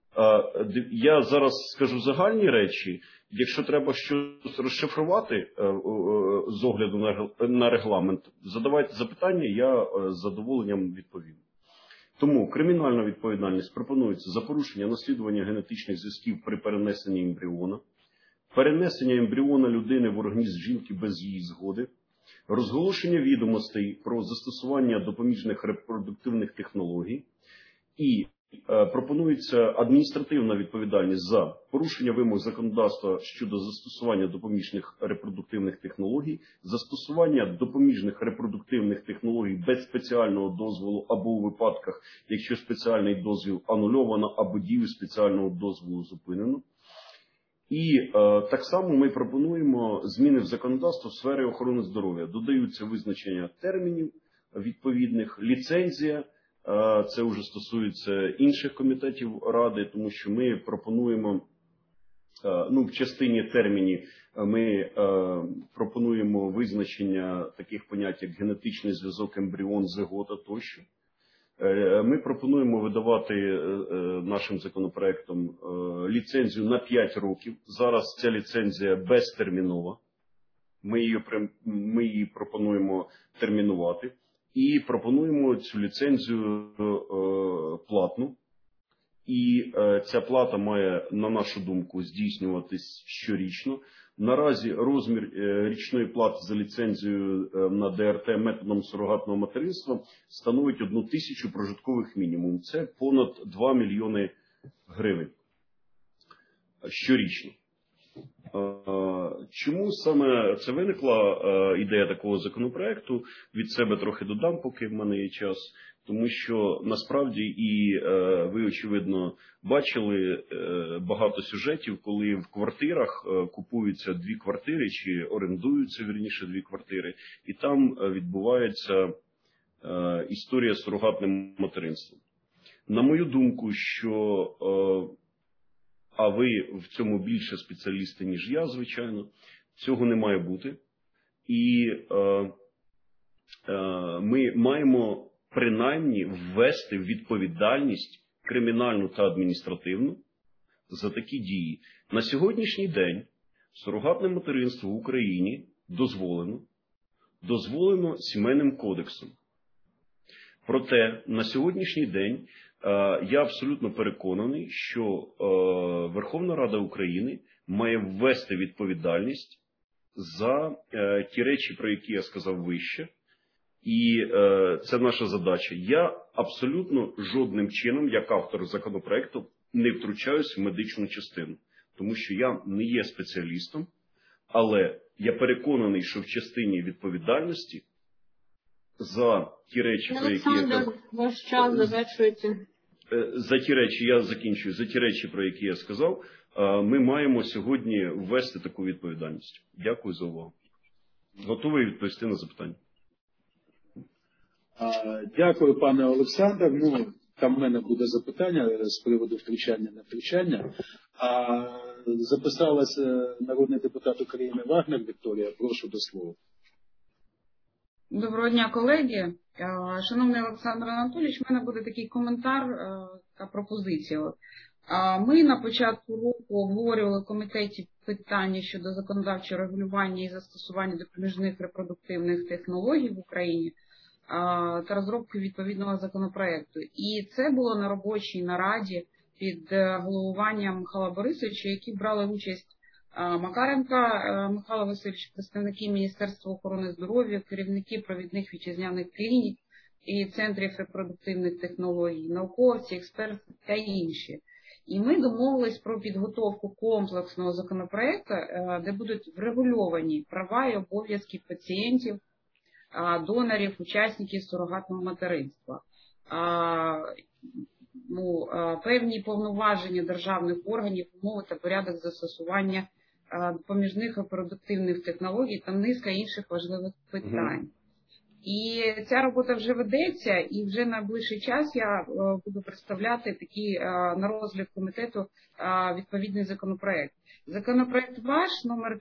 Я зараз скажу загальні речі. Якщо треба щось розшифрувати з огляду на регламент, задавайте запитання, я з задоволенням відповім. Тому кримінальна відповідальність пропонується за порушення наслідування генетичних зв'язків при перенесенні ембріона, перенесення ембріона людини в організм жінки без її згоди, розголошення відомостей про застосування допоміжних репродуктивних технологій і пропонується адміністративна відповідальність за порушення вимог законодавства щодо застосування допоміжних репродуктивних технологій, застосування допоміжних репродуктивних технологій без спеціального дозволу або у випадках, якщо спеціальний дозвіл анульовано або дію спеціального дозволу зупинено. І так само ми пропонуємо зміни в законодавство в сфері охорони здоров'я. Додаються визначення термінів відповідних, ліцензія. Це вже стосується інших комітетів Ради, тому що ми пропонуємо, в частині термінів ми пропонуємо визначення таких понять, як генетичний зв'язок ембріон, зигота тощо. Ми пропонуємо видавати нашим законопроектом ліцензію на 5 років. Зараз ця ліцензія безтермінова. Ми її пропонуємо термінувати і пропонуємо цю ліцензію платну. І ця плата має, на нашу думку, здійснюватись щорічно. Наразі розмір річної плати за ліцензію на ДРТ методом сурогатного материнства становить 1 тисячу прожиткових мінімум. Це понад 2 мільйони гривень щорічно. Чому саме це виникла ідея такого законопроекту? Від себе трохи додам, поки в мене є час. Тому що насправді і ви, очевидно, бачили багато сюжетів, коли в квартирах купуються 2 квартири, чи орендуються, вірніше, 2 квартири, і там відбувається історія з сурогатним материнством. На мою думку, що, а ви в цьому більше спеціалісти, ніж я, звичайно, цього не має бути. І ми маємо принаймні ввести відповідальність кримінальну та адміністративну за такі дії. На сьогоднішній день сурогатне материнство в Україні дозволено Сімейним кодексом. Проте на сьогоднішній день я абсолютно переконаний, що Верховна Рада України має ввести відповідальність за ті речі, про які я сказав вище. І це наша задача. Я абсолютно жодним чином, як автор законопроекту, не втручаюсь в медичну частину. Тому що я не є спеціалістом, але я переконаний, що в частині відповідальності за ті речі, про які я казав... Ваш час завершується. За ті речі, я закінчую, за ті речі, про які я сказав, ми маємо сьогодні ввести таку відповідальність. Дякую за увагу. Готовий відповісти на запитання. Дякую, пане Олександр. Там в мене буде запитання з приводу втручання-не втручання. Записалась народний депутат України Вагнер Вікторія. Прошу до слова. Доброго дня, колеги. Шановний Олександр Анатолійович, в мене буде такий коментар та пропозиція. Ми на початку року обговорювали в комітеті питання щодо законодавчого регулювання і застосування допоміжних репродуктивних технологій в Україні та розробки відповідного законопроекту. І це було на робочій нараді під головуванням Михайла Борисовича, які брали участь Макаренко Михайло Васильович, представники Міністерства охорони здоров'я, керівники провідних вітчизняних клінік і центрів репродуктивних технологій, науковці, експерти та інші. І ми домовились про підготовку комплексного законопроекту, де будуть врегульовані права і обов'язки пацієнтів, донорів, учасників сурогатного материнства. Певні повноваження державних органів, умови та порядок застосування допоміжних репродуктивних технологій та низка інших важливих питань. І ця робота вже ведеться, і вже на найближчий час я буду представляти такий на розгляд комітету відповідний законопроект. Законопроект ваш, номер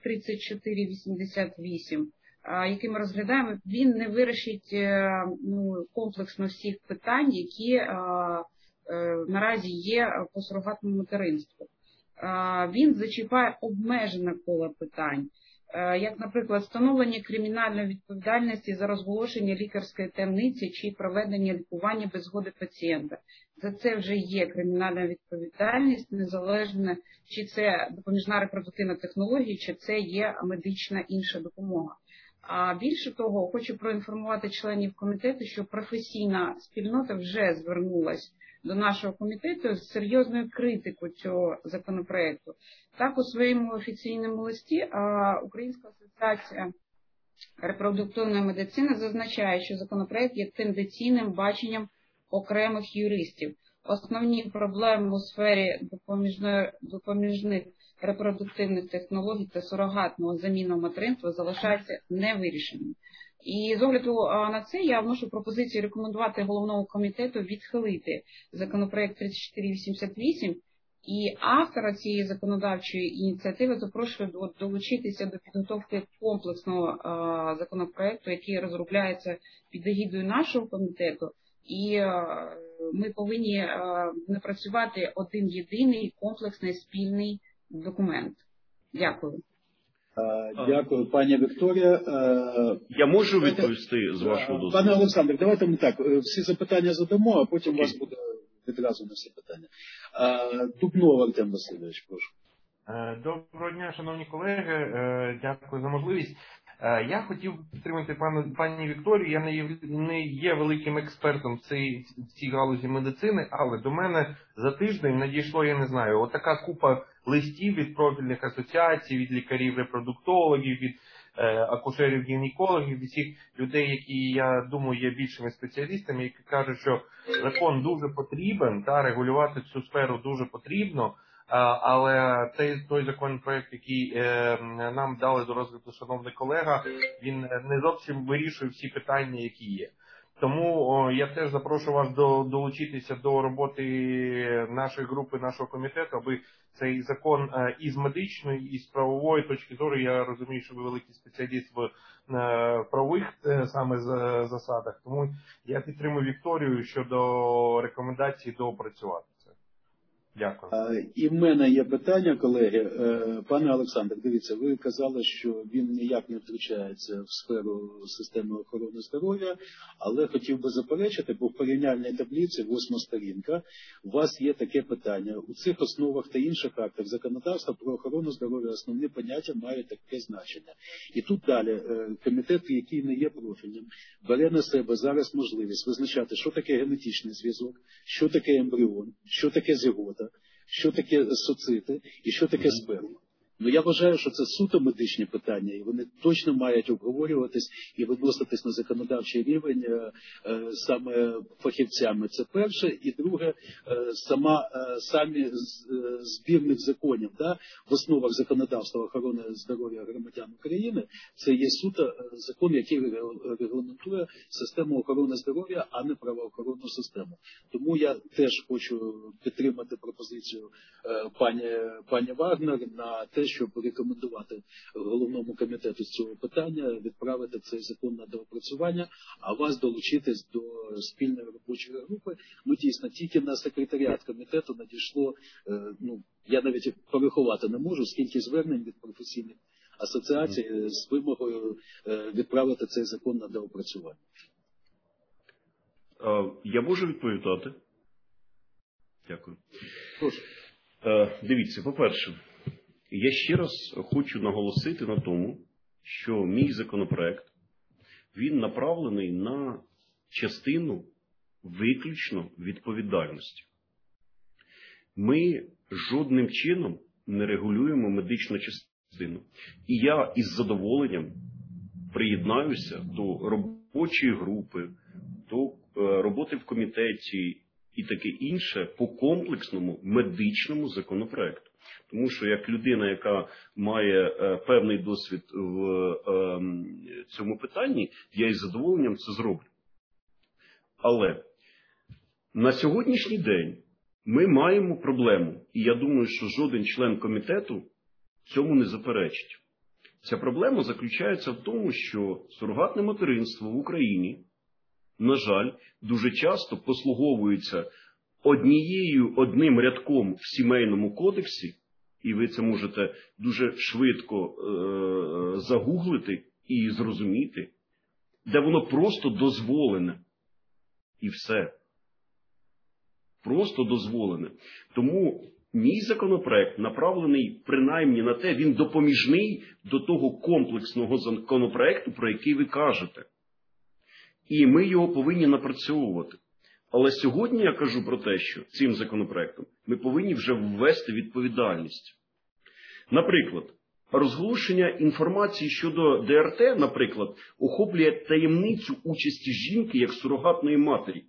3488, який ми розглядаємо, він не вирішить комплексно всіх питань, які наразі є по сурогатному материнству. Він зачіпає обмежене коло питань, як, наприклад, встановлення кримінальної відповідальності за розголошення лікарської таємниці чи проведення лікування без згоди пацієнта. За це вже є кримінальна відповідальність, незалежно, чи це допоміжна репродуктивна технологія, чи це є медична інша допомога. А більше того, хочу проінформувати членів комітету, що професійна спільнота вже звернулась до нашого комітету з серйозною критикою цього законопроекту. Так, у своєму офіційному листі Українська асоціація репродуктивної медицини зазначає, що законопроект є тенденційним баченням окремих юристів. Основні проблеми у сфері допоміжних репродуктивних технологій та сурогатного замінного материнства залишаються невирішеними. І з огляду на це я вношу пропозицію рекомендувати головному комітету відхилити законопроект 3488, і автора цієї законодавчої ініціативи запрошую долучитися до підготовки комплексного законопроекту, який розробляється під егідою нашого комітету, і ми повинні напрацювати один єдиний комплексний спільний документ. Дякую. Дякую, пані Вікторія. Я можу відповісти з вашого дозволу? Пане Олександр, давайте ми так, всі запитання задамо, а потім у вас буде відразу на всі питання. Дубнов Артем Васильович, прошу. Доброго дня, шановні колеги. Дякую за можливість. Я хотів підтримати пані Вікторію. Я не є великим експертом в цій галузі медицини, але до мене за тиждень надійшло, я не знаю, отака купа листів від профільних асоціацій, від лікарів-репродуктологів, від акушерів-гінекологів, від всіх людей, які, я думаю, є більшими спеціалістами, які кажуть, що закон дуже потрібен, та регулювати цю сферу дуже потрібно. Але той законопроект, який нам дали до розгляду шановний колега, він не зовсім вирішує всі питання, які є. Тому я теж запрошую вас долучитися до роботи нашої групи, нашого комітету, аби цей закон із медичної, і з правової точки зору, я розумію, що ви великий спеціаліст в правових саме засадах, тому я підтримую Вікторію щодо рекомендацій доопрацювати. Дякую. І в мене є питання, колеги. Пане Олександр, дивіться, ви казали, що він ніяк не втручається в сферу системи охорони здоров'я, але хотів би заперечити, бо в порівняльній таблиці, 8 сторінка, у вас є таке питання. У цих основах та інших актах законодавства про охорону здоров'я основні поняття мають таке значення. І тут далі комітет, який не є профільним, бере на себе зараз можливість визначати, що таке генетичний зв'язок, що таке ембріон, що таке зігота, що таке социти і що таке сперма. Ну, я вважаю, що це суто медичні питання, і вони точно мають обговорюватись і виноситись на законодавчий рівень саме фахівцями. Це перше. І друге, самі збірних законів, да, в основах законодавства охорони здоров'я громадян України, це є суто закон, який регламентує систему охорони здоров'я, а не правоохоронну систему. Тому я теж хочу підтримати пропозицію пані Вагнер на те, щоб рекомендувати головному комітету з цього питання відправити цей закон на доопрацювання, а вас долучитись до спільної робочої групи. Ну, дійсно, тільки на секретаріат комітету надійшло, я навіть порахувати не можу, скільки звернень від професійних асоціацій з вимогою відправити цей закон на доопрацювання. Я можу відповідати? Дякую. Прошу. Дивіться, по-перше, я ще раз хочу наголосити на тому, що мій законопроект, він направлений на частину виключно відповідальності. Ми жодним чином не регулюємо медичну частину. І я із задоволенням приєднаюся до робочої групи, до роботи в комітеті і таке інше по комплексному медичному законопроекту. Тому що як людина, яка має певний досвід в цьому питанні, я із задоволенням це зроблю. Але на сьогоднішній день ми маємо проблему, і я думаю, що жоден член комітету цьому не заперечить. Ця проблема заключається в тому, що сурогатне материнство в Україні, на жаль, дуже часто послуговується одним рядком в сімейному кодексі, і ви це можете дуже швидко загуглити і зрозуміти, де воно просто дозволене. І все. Просто дозволене. Тому мій законопроект направлений принаймні на те, він допоміжний до того комплексного законопроекту, про який ви кажете. І ми його повинні напрацьовувати. Але сьогодні я кажу про те, що цим законопроектом ми повинні вже ввести відповідальність. Наприклад, розголошення інформації щодо ДРТ, наприклад, охоплює таємницю участі жінки як сурогатної матері.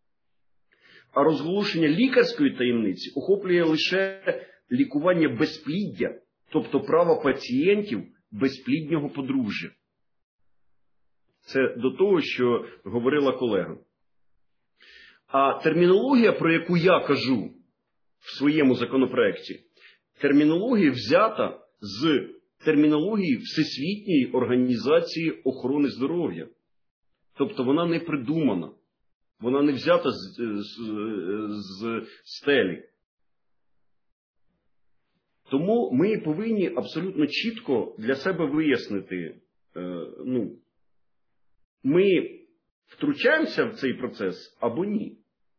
А розголошення лікарської таємниці охоплює лише лікування безпліддя, тобто право пацієнтів безпліднього подружжя. Це до того, що говорила колега. А термінологія, про яку я кажу в своєму законопроекті, термінологія взята з термінології Всесвітньої організації охорони здоров'я. Тобто вона не придумана. Вона не взята з стелі. Тому ми повинні абсолютно чітко для себе вияснити, ми втручаємося в цей процес або ні.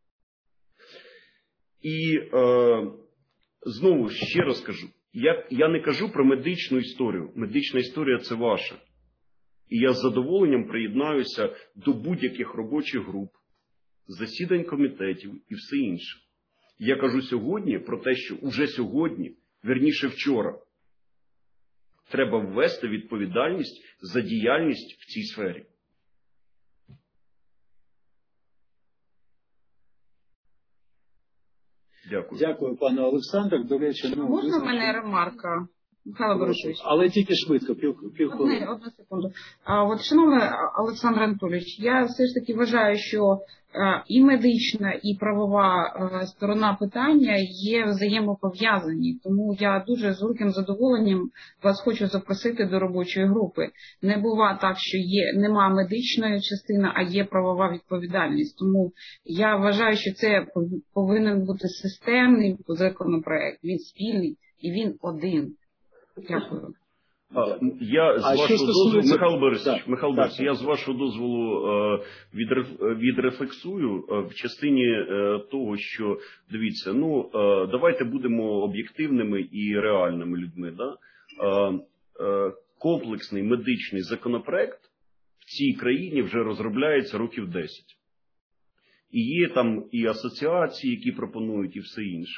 І знову ще раз кажу, я не кажу про медичну історію. Медична історія – це ваша. І я з задоволенням приєднаюся до будь-яких робочих груп, засідань комітетів і все інше. Я кажу сьогодні про те, що уже сьогодні, вірніше вчора, треба ввести відповідальність за діяльність в цій сфері. Дякую. Дякую, пане Олександр. До речі, можна в мене ремарка? Михайло Борисович. Але тільки швидко, півхвилини. Одну секунду. От, шановний Олександр Анатолійович, я все ж таки вважаю, що і медична, і правова сторона питання є взаємопов'язані. Тому я дуже з великим задоволенням вас хочу запросити до робочої групи. Не буває так, що нема медичної частини, а є правова відповідальність. Тому я вважаю, що це повинен бути системний законопроект. Він спільний і він один. Дякую. Я з вашого дозволу, Михайло Борисович, я з вашого дозволу відрефлексую в частині того, що, дивіться, давайте будемо об'єктивними і реальними людьми. Да? Комплексний медичний законопроект в цій країні вже розробляється років 10. І є там і асоціації, які пропонують, і все інше.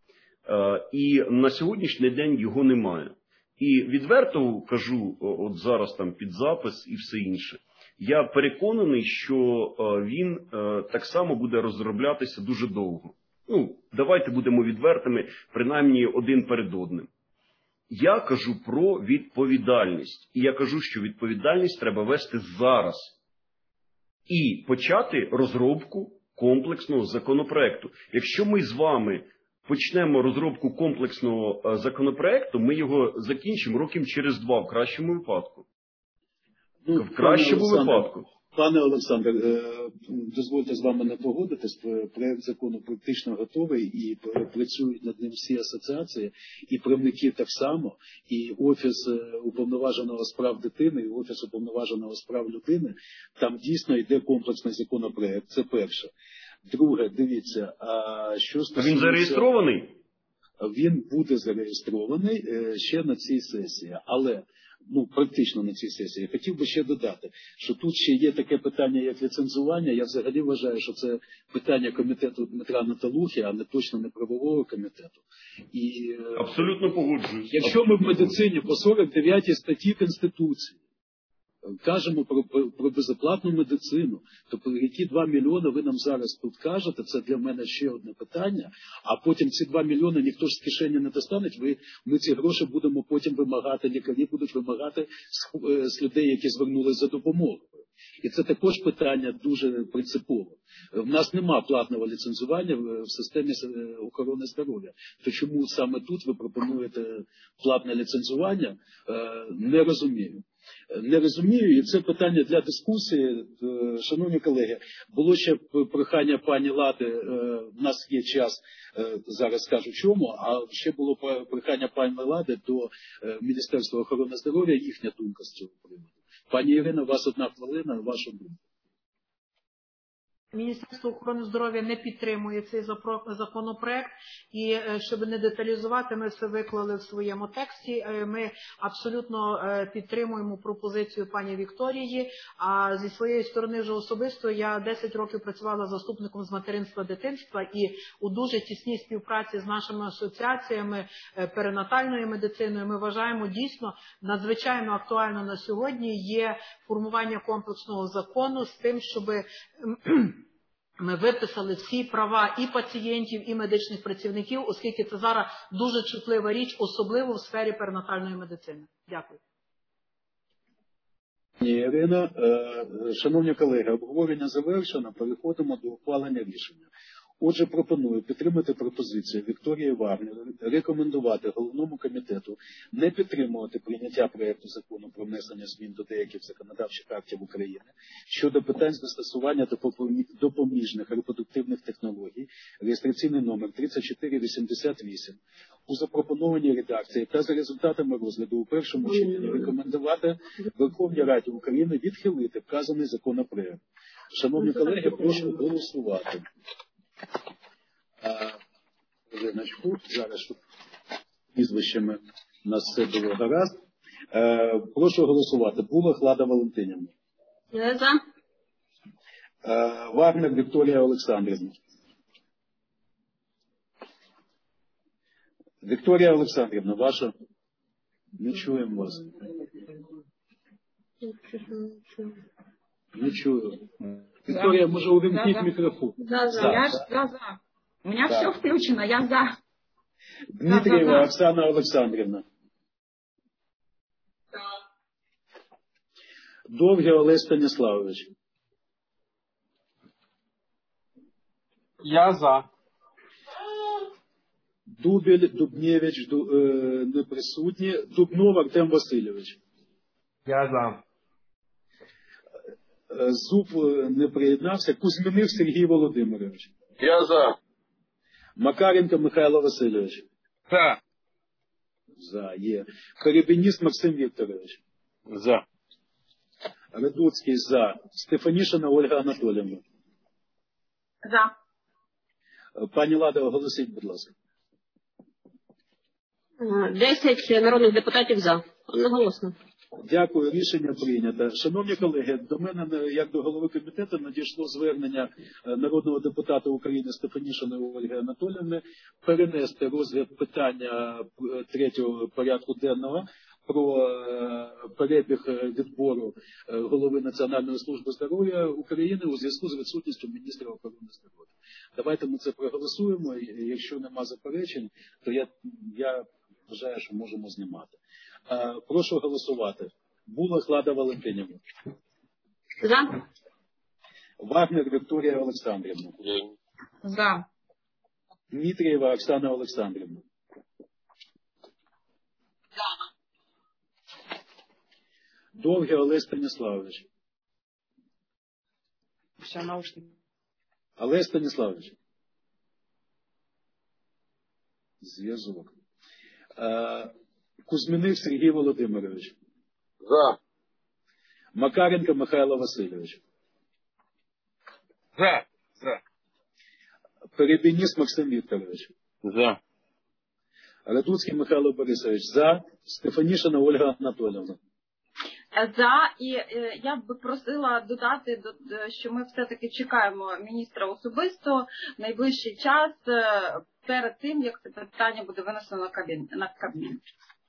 І на сьогоднішній день його немає. І відверто кажу, от зараз там під запис і все інше, я переконаний, що він так само буде розроблятися дуже довго. Давайте будемо відвертими, принаймні один перед одним. Я кажу про відповідальність. І я кажу, що відповідальність треба вести зараз. І почати розробку комплексного законопроекту. Якщо ми з вами почнемо розробку комплексного законопроекту, ми його закінчимо років через 2, в кращому випадку. В кращому випадку. Пане Олександр, дозвольте з вами не погодитись. Проект закону практично готовий і працюють над ним всі асоціації, і правники так само, і Офіс уповноваженого з прав дитини, і Офіс уповноваженого з прав людини. Там дійсно йде комплексний законопроект. Це перше. Друге, дивіться, що стосується... Він зареєстрований? Він буде зареєстрований ще на цій сесії, але практично на цій сесії. Хотів би ще додати, що тут ще є таке питання, як ліцензування. Я взагалі вважаю, що це питання комітету Дмитра Наталухи, а не точно не правового комітету. Абсолютно погоджуюсь. Якщо ми в медицині по 49 статті Конституції кажемо про безоплатну медицину, то про які 2 мільйони ви нам зараз тут кажете, це для мене ще одне питання, а потім ці 2 мільйони ніхто ж з кишені не достане, ми ці гроші будемо потім вимагати, лікарі будуть вимагати з людей, які звернулись за допомогою. І це також питання дуже принципове. В нас нема платного ліцензування в системі охорони здоров'я. То чому саме тут ви пропонуєте платне ліцензування, не розумію. Не розумію, і це питання для дискусії. Шановні колеги, було ще прохання пані Лади, в нас є час, зараз скажу чому, а ще було прохання пані Лади до Міністерства охорони здоров'я, їхня думка з цього приводу. Пані Ірина, у вас 1 хвилина, ваша думка. Міністерство охорони здоров'я не підтримує цей законопроект, і щоб не деталізувати, ми все виклали в своєму тексті. Ми абсолютно підтримуємо пропозицію пані Вікторії, а зі своєї сторони вже особисто я 10 років працювала заступником з материнства дитинства, і у дуже тісній співпраці з нашими асоціаціями перинатальною медициною ми вважаємо дійсно надзвичайно актуально на сьогодні є формування комплексного закону з тим, щоб ми виписали всі права і пацієнтів, і медичних працівників, оскільки це зараз дуже чутлива річ, особливо в сфері перинатальної медицини. Дякую. Ірина, шановні колеги, обговорення завершено, переходимо до ухвалення рішення. Отже, пропоную підтримати пропозицію Вікторії Вагнер, рекомендувати головному комітету не підтримувати прийняття проєкту закону про внесення змін до деяких законодавчих актів України щодо питань застосування допоміжних репродуктивних технологій, реєстраційний номер 3488, у запропонованій редакції та за результатами розгляду у першому читанні рекомендувати Верховній Раді України відхилити вказаний законопроект. Шановні колеги, прошу голосувати. Зараз, щоб прізвищами у нас все було гаразд. Прошу голосувати. Булах Лада Валентинівна. За. Вагнер Вікторія Олександрівна. Вікторія Олександрівна, ваша? Не чуємо вас. Не чую. Вікторія, може, увімкніть мікрофон. За. У меня все включено, я за. Дмитрієва Оксана Олександрівна. Довгий Олег Станіславович. Я за. Дубель, Дубневич, не присутні. Дубнов Артем Васильович. Я за. Зуб не приєднався. Кузьміних Сергій Володимирович. Я за. Макаренко Михайло Васильович. За. За, є. Карабініст Максим Вікторович. За. Радуцький за. Стефанішина Ольга Анатоліївна. За. Пані Лада, оголосіть, будь ласка. 10 народних депутатів за. Одноголосно. Дякую, рішення прийнято. Шановні колеги, до мене, як до голови комітету, надійшло звернення народного депутата України Стефанішиної Ольги Анатоліївни перенести розгляд питання 3-го порядку денного про перебіг відбору голови Національної служби здоров'я України у зв'язку з відсутністю міністра охорони здоров'я. Давайте ми це проголосуємо. Якщо нема заперечень, то я вважаю, що можемо знімати. Прошу голосувати. Булах Лада Валентинівна. За. Вагнер Вікторія Олександрівна. За. Дмитрієва Оксана Олександрівна. За. Довгий Олег Станіславович. Ще наушники. Олег Станіславович. Зв'язок. Кузьміних Сергій Володимирович. За. Макаренко Михайло Васильович. За. Перебініст Максим Вікторович. За. Радуцький Михайло Борисович. За. Стефанішина Ольга Анатоліївна. За. І я б просила додати, що ми все-таки чекаємо міністра особисто найближчий час перед тим, як це питання буде винесено на Кабмін.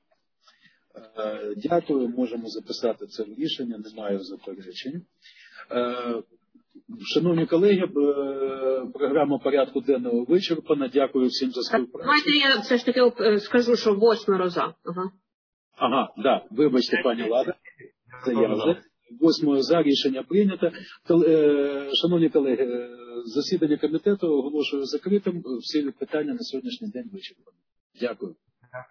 Дякую, можемо записати це в рішення, немає заперечень. Шановні колеги, програма порядку денного вичерпана. Дякую всім за співпрацю. Давайте я все ж таки скажу, що 8 за. Да, вибачте, пані Лада. Це я вже. 8 за, рішення прийнято. Шановні колеги, засідання комітету оголошую закритим. Всі питання на сьогоднішній день вичерпані. Дякую.